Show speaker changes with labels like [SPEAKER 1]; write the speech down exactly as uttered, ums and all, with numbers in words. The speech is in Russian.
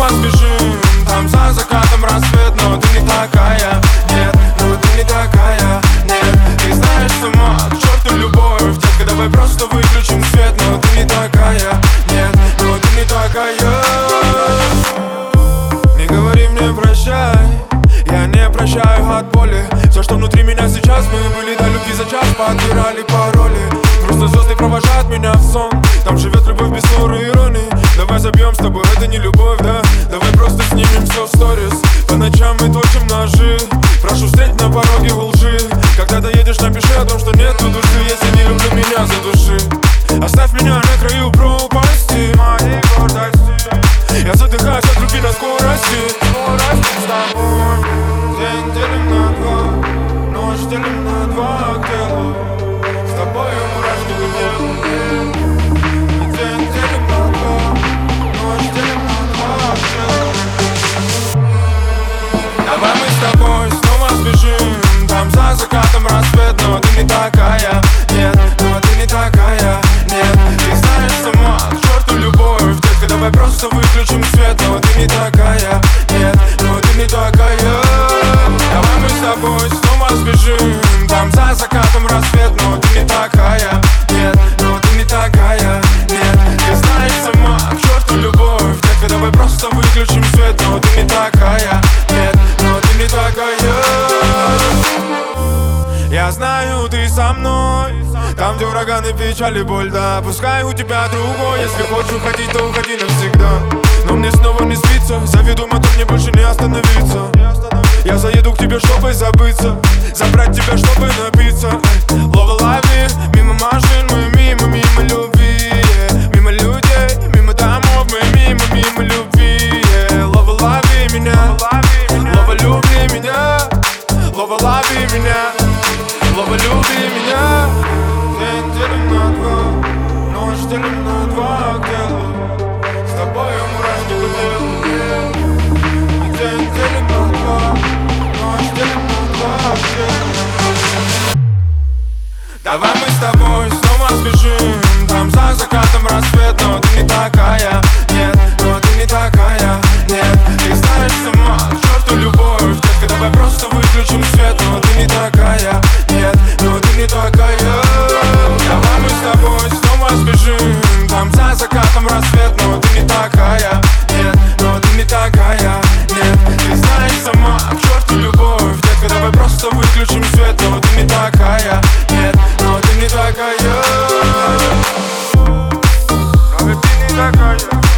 [SPEAKER 1] снова сбежим, там за закатом рассвет. Но ты не такая, нет, но ты не такая, нет. Ты знаешь сама, к черту любовь. Детка, давай просто выключим свет. Но ты не такая, нет, но ты не такая. Не говори мне прощай, я не прощаю от боли. Все, что внутри меня сейчас, мы были до любви за час, подбирали пароли. Просто звезды провожают меня в сон, там живет любовь без ссоры и иронии. Давай забьем с тобой, это не любовь, да? Давай просто снимем все в сторис. По ночам мы точим ножи, прошу встреть на пороге у лжи. Когда доедешь, напиши о том, что нету души, если не люблю меня за души. Оставь меня на краю пропасти моей гордости. Я задыхаюсь от любви на скорости. Скорости с тобой. День делим на два, ночь делим на два к телу. С тобой мурашки по телу. День делим на два, ночь делим на два к телу. Давай мы с тобой снова сбежим, там за закатом рассвет. Но ты не такая, нет, но ты не такая, нет. Ты знаешь сама, к черту любовь. Детка, давай просто выключим свет. Но ты не такая, нет, но ты не такая. Давай мы с тобой снова сбежим, там за закатом рассвет. Но ты не такая, нет, но ты не такая, нет. Ты знаешь сама, к черту любовь. Детка, давай просто выключим свет. Но ты не такая, нет, но ты не такая. Я знаю, ты со мной, там, где ураганы, печаль и боль, да. Пускай у тебя другой, если хочешь уходить, то уходи навсегда. Но мне снова не спится, заведу мотор, мне больше не остановиться. Я заеду к тебе, чтобы забыться, забрать тебя, чтобы напиться. Лова лови, мимо машин, мы мимо, мимо любви, yeah. Мимо людей, мимо домов, мы мимо, мимо любви, yeah. Лова лови меня, лова люби меня, лова лови меня, лова люби меня. День делим на два, ночь делим на два к телу. С тобой мурашки по телу. День делим на два, ночь делим на два к телу. Давай мы с тобой снова сбежим, там за закатом рассвет. Но ты не такая, нет, но ты не такая, нет. Ты знаешь сама, к черту любовь. Детка, давай просто выключим свет. Но ты не такая, нет, но ты не такая. Давай мы с тобой снова сбежим, там за закатом рассвет. Но ты не такая, нет, но ты не такая, нет. Ты знаешь сама, к черту любовь. Детка, давай просто выключим свет. Но ты не такая, нет, но ты не такая. Но ты не такая.